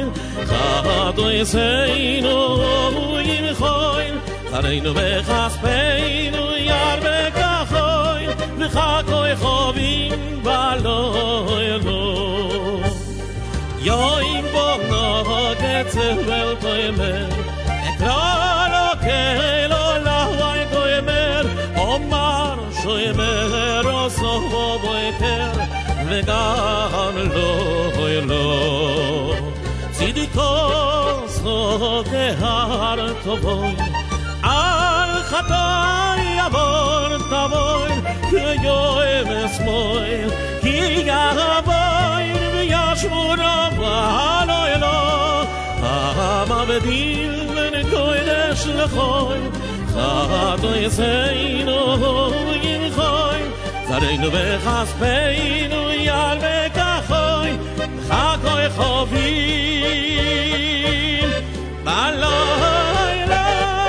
חטאינו ימחול, זרענו וכספנו ירבה כחול, וחכוי חובים בלו אלו. יוין בונו כצבל תוימר, אקרא לו כאלו לי גוימר, אומר שוימר עושו בויתר, וגם לא אלו. צדיקו זו כהר טובוי על חטאי יבור תבוי כיום אסמוי כי יבוי וישמור אבל אלו המבדיל בין קודש לחוי חטאי סיינו ינחוי זרנו בכספינו יל בכחוי חכוי חובים בלילה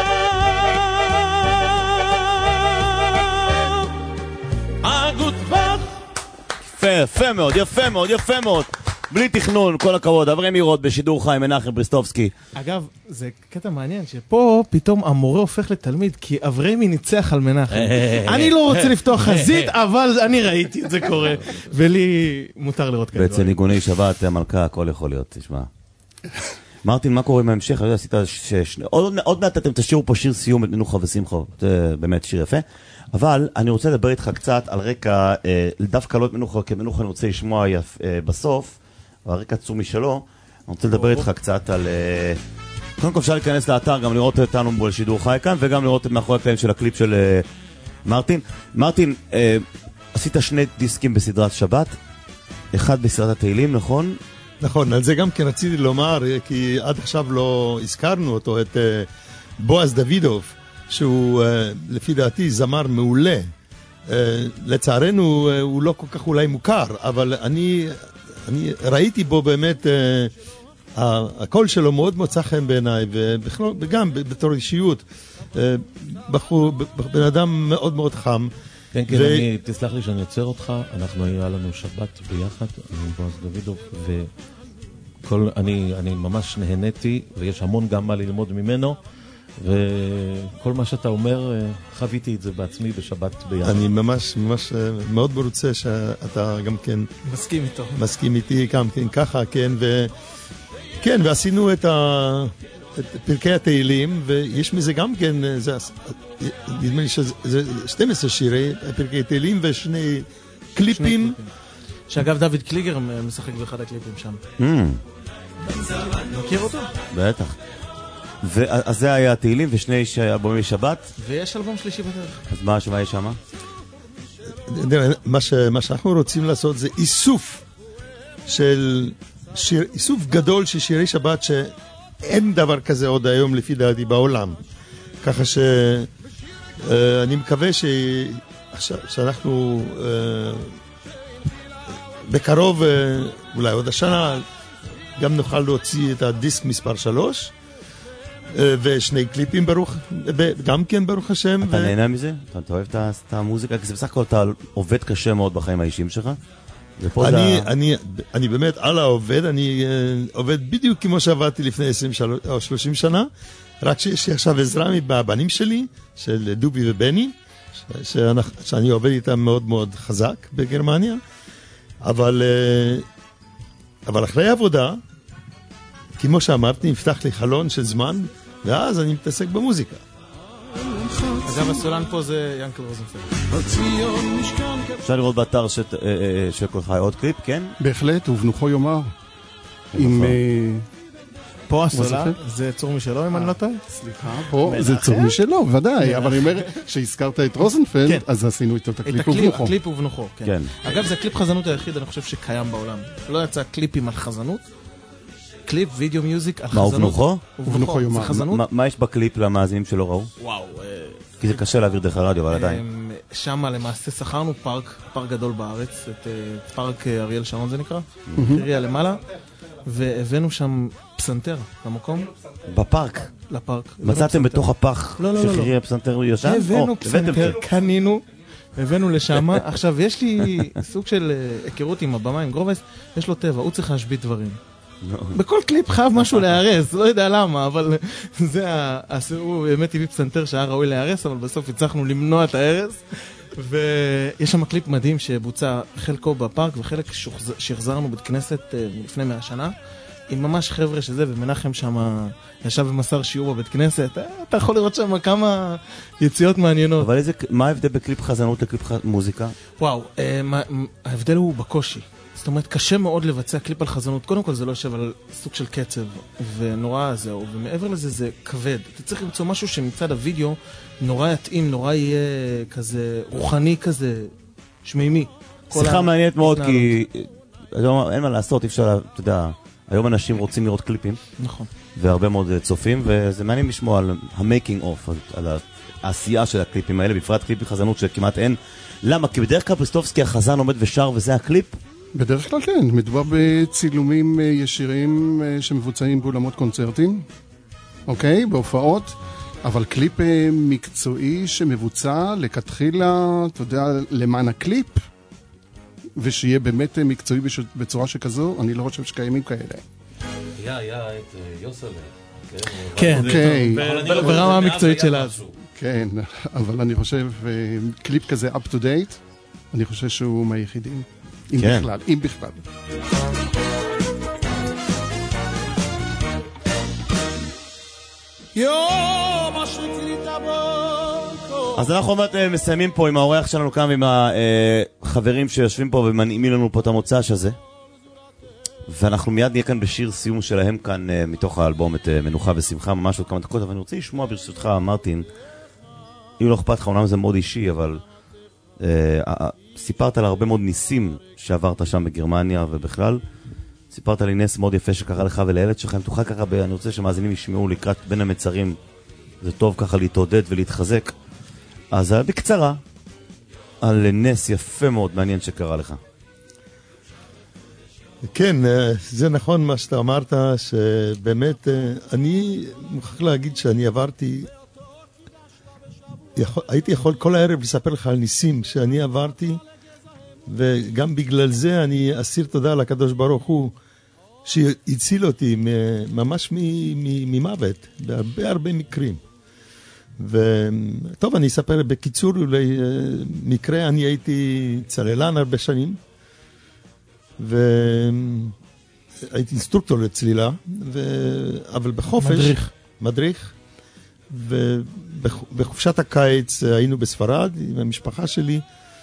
אגוד בך יפה, יפה מאוד, יפה מאוד, יפה מאוד. בלי תכנון, כל הכבוד. אברהם ירוד בשידור חי, מנחם בריסטובסקי. אגב, זה קטע מעניין, שפה פתאום המורה הופך לתלמיד, כי אברהמי ניצח על מנחם. אני לא רוצה לפתוח חזית, אבל אני ראיתי את זה קורה, ולי מותר לראות כאלה. בעצם ניגוני שבת, המלכה, הכל יכול להיות, תשמע. מרטין, מה קורה עם ההמשך? עשית שש... עוד מעט אתם תשאירו פה שיר סיום את מנוחה ושמחה, זה באמת שיר יפה. אבל אני רוצה לדבר איתך קצת על רקע, דווקא לא את מנוחה, כי מנוחה אני רוצה לשמוע בסוף, אבל רקע עצום משלו, אני רוצה לדבר איתך קצת על... קודם כל אפשר להיכנס לאתר, גם לראות אותנו בו לשידור חי כאן, וגם לראות את מאחורי הקלעים של הקליפ של מרטין. מרטין, עשית שני דיסקים בסדרת שבת, אחד בסדרת התהילים, נכון? נכון, על זה גם כן רציתי לומר, כי עד עכשיו לא הזכרנו אותו, את בועז דוידוב, שהוא לפי דעתי זמר מעולה. לצערנו הוא לא כל כך אולי מוכר, אבל אני, אני ראיתי בו באמת, הקול שלו מאוד מוצא חן בעיניי, וגם בתור אישיות, בחור, בן אדם מאוד מאוד חם. כן, כן, אני, תסלח לי שאני יוצר אותך, אנחנו היה לנו שבת ביחד, עם בועז דוידוב, וכל, אני, אני ממש נהניתי, ויש המון גם מה ללמוד ממנו, וכל מה שאתה אומר, חוויתי את זה בעצמי בשבת ביחד. אני ממש, ממש מאוד מרוצה שאתה גם כן... מסכים איתו. מסכים איתי גם כן, ככה, כן, ו... כן, ועשינו את ה... את פרקי התהילים, ויש מזה גם כן, זה, נדמה לי שזה שנים עשר שירי, פרקי תהילים ושני קליפים. שאגב, דוד קליגר משחק באחד הקליפים שם. מכיר אותו? בטח. אז זה היה התהילים ושני אלבומי שבת? ויש אלבום שלישי בדרך. אז מה השוואה יש שמה? מה שאנחנו רוצים לעשות זה איסוף של, איסוף גדול של שירי שבת ש... אין דבר כזה עוד היום לפי דעתי בעולם. ככה שאני מקווה ש... שאנחנו בקרוב, אולי עוד השנה, גם נוכל להוציא את הדיסק מספר שלוש, ושני קליפים ברוך, גם כן ברוך השם. אתה נהנה מזה? אתה אוהב את המוזיקה? כי זה בסך הכל אתה עובד קשה מאוד בחיים האישיים שלך. אני, אני, אני באמת על העובד, אני uh, עובד בדיוק כמו שעבדתי לפני עשרים או שלושים שנה, רק שיש לי עכשיו עזרה מהבנים שלי, של דובי ובני, ש- שאני, שאני עובד איתם מאוד מאוד חזק בגרמניה, אבל, uh, אבל אחרי העבודה, כמו שאמרתי, נפתח לי חלון של זמן, ואז אני מתעסק במוזיקה. אגב, הסולן פה זה ינקל רוזנפלד. אפשר לראות באתר של כל חי עוד קליפ, כן? בהחלט, ובנוחו יאמר. עם... פה הסולן, זה צור משלו, אם אני לא טועה? סליחה, פה זה צור משלו, ודאי, אבל אני אומר שהזכרת את רוזנפלד, אז עשינו איתו את הקליפ ובנוחו. את הקליפ ובנוחו, כן. אגב, זה הקליפ חזנות היחיד, אני חושב שקיים בעולם. לא יצא קליפים על חזנות. קליפ, וידאו מיוזיק, על חזנות. מה, ובנוחו? ובנוחו יאמר. זה חזנות? מה יש בקליפ למאזינים שלא ראו? וואו. כי זה קשה להעביר דרך הרדיו, אבל עדיין. שם למעשה שכרנו פארק, פארק גדול בארץ, את פארק אריאל שרון זה נקרא, חירייה למעלה, והבאנו שם פסנתר למקום. בפארק? לפארק. מצאתם בתוך הפח של חירייה פסנתר ישן? הבאנו פסנתר, קנינו, הבאנו לשם. עכשיו, יש לי סוג של היכרות עם הבמה, עם גרובס, יש לו טבע, הוא צריך להשבית דברים. בכל קליפ חייב משהו להירס, לא יודע למה, אבל זה, הוא באמת הביא פסנתר שהיה ראוי להירס, אבל בסוף הצלחנו למנוע את ההרס, ויש שם קליפ מדהים שבוצע חלקו בפארק, וחלק שהחזרנו בית כנסת לפני מאה שנה, עם ממש חבר'ה שזה, ומנחם שם ישב ומסר שיעור בבית כנסת, אתה יכול לראות שם כמה יציאות מעניינות. אבל איזה, מה ההבדל בקליפ חזנות לקליפ מוזיקה? וואו, ההבדל הוא בקושי. זאת אומרת, קשה מאוד לבצע קליפ על חזנות. קודם כל זה לא יושב על סוג של קצב, ונורא זהו, ומעבר לזה זה כבד. אתה צריך למצוא משהו שמצד הוידאו נורא יתאים, נורא יהיה כזה רוחני כזה, שמימי. שיחה מעניינת מאוד, כי אין מה לעשות, אפשר, אתה יודע, היום אנשים רוצים לראות קליפים. נכון. והרבה מאוד צופים, וזה מעניין לשמוע על ה-making of, על העשייה של הקליפים האלה, בפרט קליפי חזנות שכמעט אין. למה? כי בדרך כלל פריסטובסקי החזן עומד ושר וזה הקליפ? בדרך כלל כן, מדובר בצילומים ישירים שמבוצעים באולמות קונצרטים, אוקיי, בהופעות, אבל קליפ מקצועי שמבוצע לכתחילה, אתה יודע, למען הקליפ, ושיהיה באמת מקצועי בצורה שכזו, אני לא חושב שקיימים כאלה. היה, היה את יוסלה. כן, אוקיי. ברמה המקצועית של אז. כן, אבל אני חושב, קליפ כזה up to date, אני חושב שהוא מהיחידים. אם בכלל, אם בכלל. אז אנחנו עוד מסיימים פה עם האורח שלנו כאן ועם החברים שיושבים פה ומנעימים לנו פה את המוצ"ש הזה. ואנחנו מיד נהיה כאן בשיר סיום שלהם כאן מתוך האלבום, את מנוחה ושמחה, ממש עוד כמה דקות, אבל אני רוצה לשמוע ברשותך, מרטין, אם לא אכפת לך, אומנם זה מאוד אישי, אבל אה, סיפרת על הרבה מאוד ניסים שעברת שם בגרמניה ובכלל. סיפרת לי נס מאוד יפה שקרה לך ולילד שלך, אם תוכל ככה, אני רוצה שמאזינים ישמעו לקראת בין המצרים, זה טוב ככה להתעודד ולהתחזק. אז בקצרה, על נס יפה מאוד מעניין שקרה לך. כן, זה נכון מה שאתה אמרת, שבאמת, אני מוכרח להגיד שאני עברתי, יכול, הייתי יכול כל הערב לספר לך על ניסים שאני עברתי, וגם בגלל זה אני אסיר תודה לקדוש ברוך הוא, שהציל אותי ממש ממוות, בהרבה הרבה מקרים. וטוב, אני אספר בקיצור, אולי מקרה, אני הייתי צללן הרבה שנים, והייתי אינסטרוקטור לצלילה, ו... אבל בחופש... מדריך. מדריך. ובחופשת הקיץ היינו בספרד עם המשפחה שלי,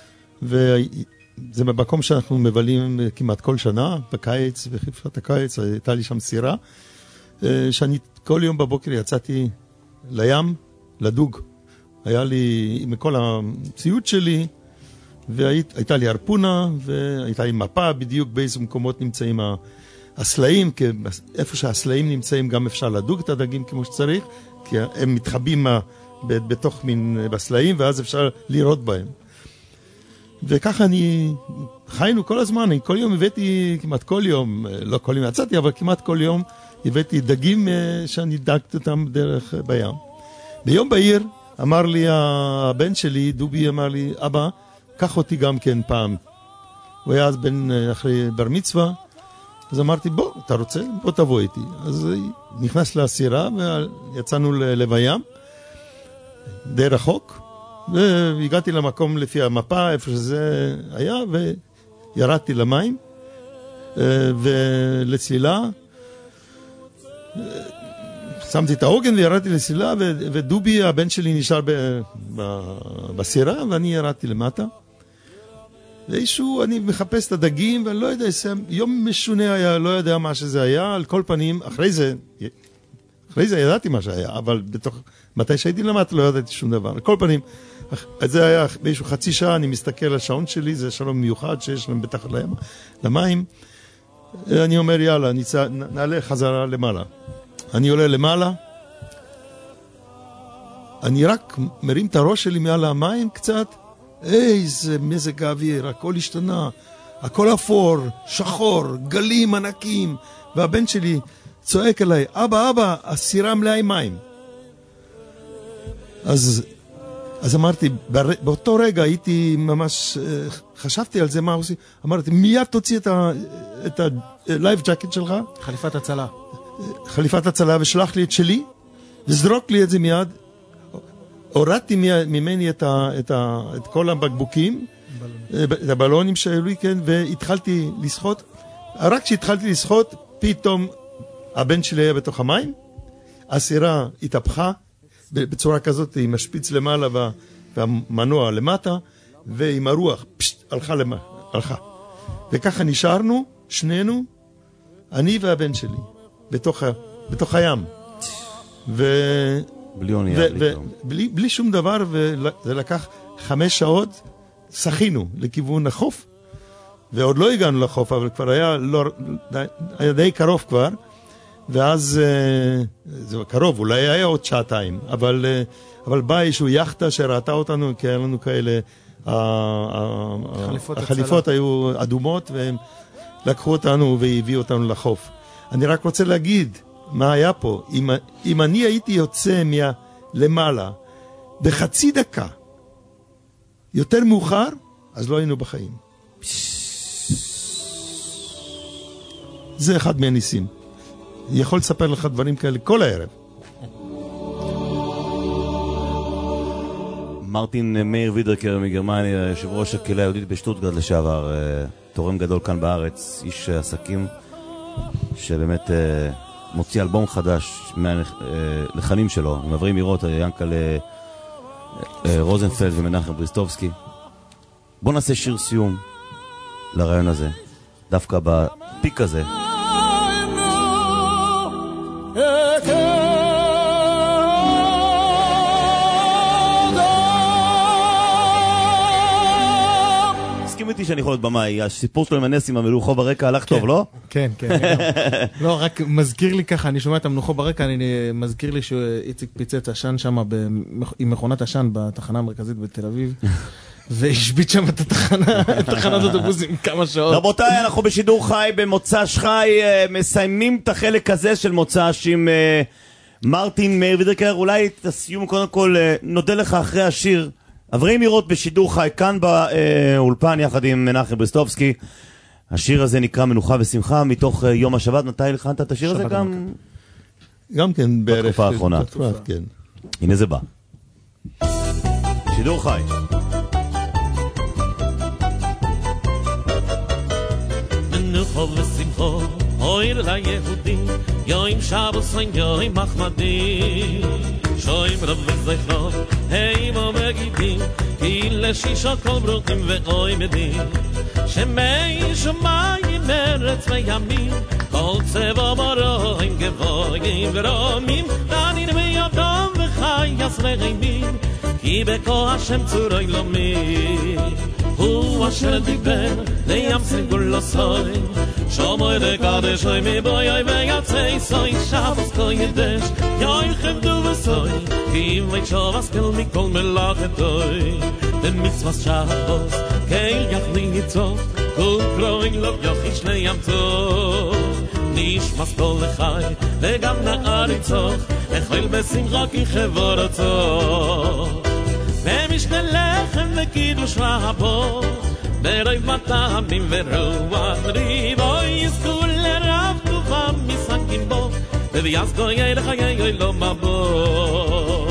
וזה במקום שאנחנו מבלים כמעט כל שנה, בקיץ, בחופשת הקיץ, הייתה לי שם סירה, שאני כל יום בבוקר יצאתי לים, לדוג. היה לי, עם כל הציוד שלי, והייתה לי הרפונה, והייתה לי מפה בדיוק באיזה מקומות נמצאים הסלעים, כי איפה שהסלעים נמצאים גם אפשר לדוג את הדגים כמו שצריך, כי הם מתחבאים בתוך מין בסלעים, ואז אפשר לראות בהם. וככה אני, חיינו כל הזמן, אני כל יום הבאתי, כמעט כל יום, לא כל יום יצאתי, אבל כמעט כל יום הבאתי דגים שאני דגתי אותם דרך בים. ביום בהיר אמר לי הבן שלי, דובי אמר לי, אבא, קח אותי גם כן פעם. הוא היה אז בן אחרי בר מצווה, אז אמרתי, בוא, אתה רוצה? בוא תבוא איתי. אז נכנס לסירה ויצאנו ללב הים, די רחוק, והגעתי למקום לפי המפה, איפה שזה היה, וירדתי למים, ולצלילה, שמתי את העוגן וירדתי לצלילה, ודובי, הבן שלי, נשאר בסירה, ואני ירדתי למטה. ואישהו, אני מחפש את הדגים, ואני לא יודע, יום משונה היה, לא יודע מה שזה היה, על כל פנים, אחרי זה, אחרי זה ידעתי מה שהיה, אבל בתוך, מתי שהייתי למטה לא ידעתי שום דבר. על כל פנים, זה היה באיזשהו חצי שעה, אני מסתכל על השעון שלי, זה שלום מיוחד שיש להם בתחת למים. אני אומר, יאללה, נעלה חזרה למעלה. אני עולה למעלה, אני רק מרים את הראש שלי מעל המים קצת, איזה מזג האוויר, הכל השתנה, הכל אפור, שחור, גלים ענקים, והבן שלי צועק אליי, אבא, אבא, הסירה מלאה עם מים. אז, אז אמרתי, באותו רגע הייתי ממש, חשבתי על זה, מה עושים? אמרתי, מיד תוציא את ה, את ה-life jacket שלך. חליפת הצלה. חליפת הצלה, ושלח לי את שלי, וזרוק לי את זה מיד. הורדתי ממני את, ה, את, ה, את כל הבקבוקים, את הבלונים שהיו לי, כן, והתחלתי לשחות. רק כשהתחלתי לשחות, פתאום הבן שלי היה בתוך המים, הסירה התהפכה בצורה כזאת, עם השפיץ למעלה והמנוע למטה, ועם הרוח, פשט, הלכה למעלה, הלכה. וככה נשארנו, שנינו, אני והבן שלי, בתוך, ה, בתוך הים. ו... בלי אונייה, ו- בלי, ו- בלי, בלי שום דבר, וזה לקח חמש שעות, שחינו לכיוון החוף, ועוד לא הגענו לחוף, אבל כבר היה, לא, היה די קרוב כבר, ואז, זה קרוב, אולי היה עוד שעתיים, אבל, אבל בא איזשהו יחטה שראתה אותנו, כי היה לנו כאלה, החליפות, החליפות היו אדומות, והם לקחו אותנו והביאו אותנו לחוף. אני רק רוצה להגיד, מה היה פה? אם, אם אני הייתי יוצא מה, למעלה בחצי דקה יותר מאוחר, אז לא היינו בחיים. זה אחד מהניסים. אני יכול לספר לך דברים כאלה כל הערב. מרטין מאיר וידרקר מגרמניה, יושב ראש הקהילה היהודית בשטוטגרד לשעבר, תורם גדול כאן בארץ, איש עסקים שבאמת מוציא אלבום חדש מהלחנים שלו, מעברים לראות ינקל רוזנפלד ומנחם בריסטובסקי. בוא נעשה שיר סיום לרעיון הזה, דווקא בפיק הזה. הסכים איתי שאני יכול להיות במאי, הסיפור שלו עם הנס עם המלוכו ברקע הלך טוב, לא? כן, כן. לא, רק מזכיר לי ככה, אני שומע את המלוכו ברקע, אני מזכיר לי שאיציק פיצץ עשן שם עם מכונת עשן בתחנה המרכזית בתל אביב, והשביט שם את התחנה, את תחנת אוטובוסים כמה שעות. רבותיי, אנחנו בשידור חי במוצ"ש חי, מסיימים את החלק הזה של מוצ"ש עם מרטין מאיר וידרקר. אולי תסיום קודם כל, נודה לך אחרי השיר. עברים לראות בשידור חי כאן באולפן יחד עם מנחם בריסטובסקי. השיר הזה נקרא מנוחה ושמחה מתוך יום השבת. מתי הלחנת את השיר הזה גם? גם כן בערך. בתקופה האחרונה. כן. הנה זה בא. שידור חי. מנוחה ושמחה אויר ליהודים יום שבוס יום מחמדי שוים רב וזכרו הימו מגידים כי לשישה כל ברוכים ואוי מדים שמי שמיים ארץ וימים כל צבע מרואים גבוהים ורומים דנין וידם וחייס רעימים כי בכוח השם צורוי לומי הוא אשר דיבר לים סגול לסוי שומוי לקדש אוי מבוי ויצא סוי שבס קוידש יוי חבדו וסוי כי אם וישוב אסכל מכל מלאכת אוי במצווה שבוס קהיל יחלי ניצוך כל קרוין לא יחיש לים צוך נשמס כל לחי וגם נער יצוך אכיל בשמחה כי חבור הצוך ומשנה לחם וקידוש רבו ברוב מטעמים ורוח ריבו יזכו לרב טובה משחקים בו וביזכו ילך ילך לא מבוא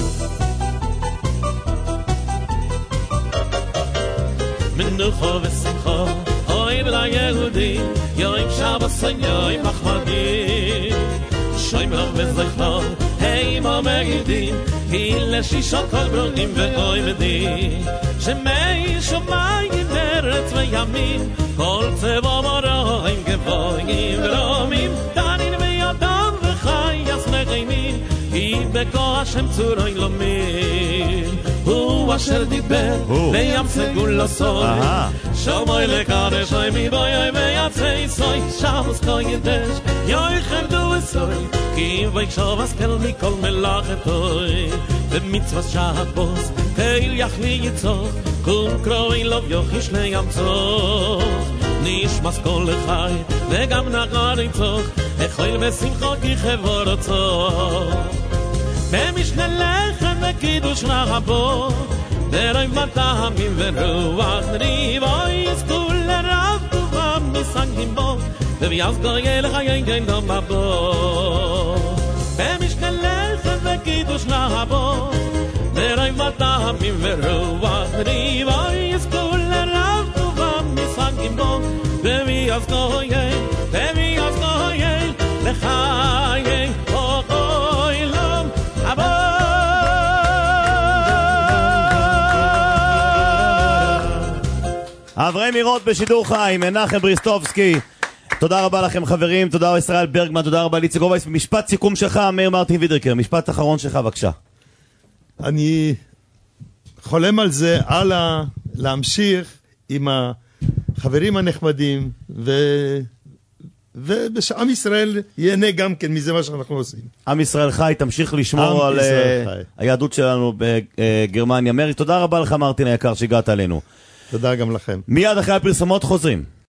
מנוחה ושמחה אוהב ליהודים יום שבוס יום מחמדי שוים רב וזכרו הימו מגידים כי לשישה כל ברוכים ואוי מדים שמי שמיים ארץ וימים כל צבע מרואים גבוהים ורומים דנין וידם וחייס מרעימים כי בכוח השם צורוי לומין הוא אשר דיבר לים סגול לסוי שומוי לקדש אוי מבוי ויצא סוי שבוס קוידש יוי חבדו וסוי כי אם ויקשוב אסכל מכל מלאכת אוי במצווה שבוס קהיל יחלי יצוך קום קרוי לוב יוחיש לים צוך נשמס כל לחי וגם נער יצוך אכיל בשמחה כי חבור הצוך במשנה לחם וקידוש רבו ברוב מטעמים ורוח ריבו יזכו לרב טובה משחקים בו וביזכו ילך ילך לא מבוא במשנה לחם וקידוש רבו ברוב מטעמים ורוח ריבו יזכו לרב טובה משחקים בו וביזכו ילך וביזכו ילך לחיי אוי לא מבוא אברהם מירות בשידור חי, מנחם בריסטובסקי. תודה רבה לכם חברים, תודה רבה ישראל ברגמן, תודה רבה ליצי גובייס. משפט סיכום שלך, מאיר מרטין וידרקר, משפט אחרון שלך בבקשה. אני חולם על זה, הלאה, להמשיך עם החברים הנחמדים, ו... ובשעם ישראל ייהנה גם כן מזה מה שאנחנו עושים. עם ישראל חי, תמשיך לשמור על היהדות שלנו בגרמניה. מרי, תודה רבה לך מרטין היקר שהגעת עלינו. תודה גם לכם. מיד אחרי הפרסומות חוזרים.